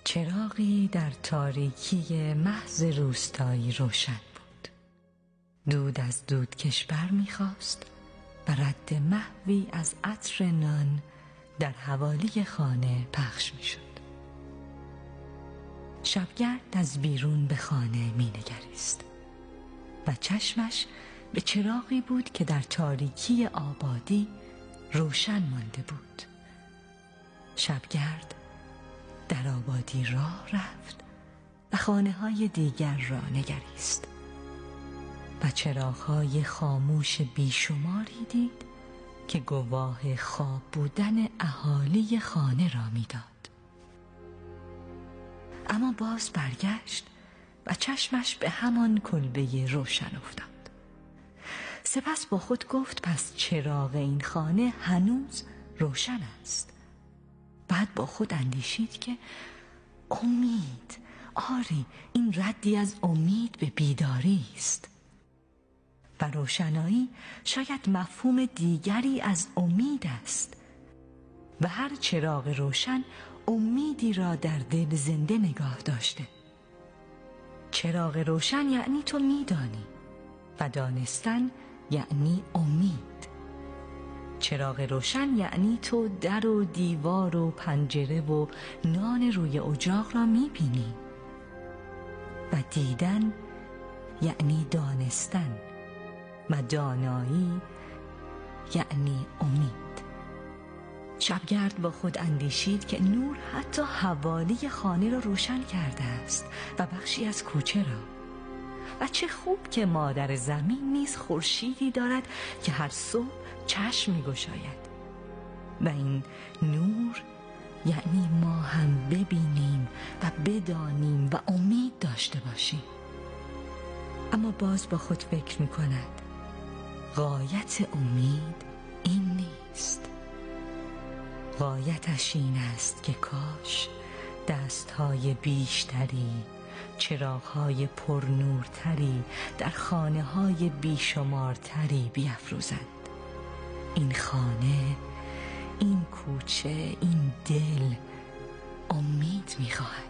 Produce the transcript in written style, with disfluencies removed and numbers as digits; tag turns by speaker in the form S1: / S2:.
S1: چراغی در تاریکی محض روستایی روشن بود. دود از دودکش برمیخاست و رد محوی از عطر نان در حوالی خانه پخش میشد. شبگرد از بیرون به خانه مینگریست و چشمش به چراغی بود که در تاریکی آبادی روشن مانده بود. شبگرد در آبادی راه رفت و خانه‌های دیگر را نگریست و چراغ‌های خاموش بیشماری دید که گواه خواب بودن اهالی خانه را میداد. اما باز برگشت و چشمش به همان کلبه روشن افتاد. سپس با خود گفت پس چراغ این خانه هنوز روشن است. بعد با خود اندیشید که امید، آری این ردی از امید به بیداری است و روشنایی شاید مفهوم دیگری از امید است و هر چراغ روشن امیدی را در دل زنده نگاه داشته. چراغ روشن یعنی تو میدانی و دانستن یعنی امید. چراغ روشن یعنی تو در و دیوار و پنجره و نان روی اجاق را میبینی و دیدن یعنی دانستن و دانایی یعنی امید. شبگرد با خود اندیشید که نور حتی حوالی خانه را روشن کرده است و بخشی از کوچه را. و چه خوب که مادر زمین نیز خورشیدی دارد که هر صبح چشم می‌گشاید و این نور یعنی ما هم ببینیم و بدانیم و امید داشته باشیم. اما باز با خود فکر می‌کند غایت امید این نیست. غایتش این است که کاش دست‌های بیشتری، چراغ‌های پرنورتری در خانه‌های بیشمارتری بیفروزند. این خانه، این کوچه، این دل امید می‌خواهد.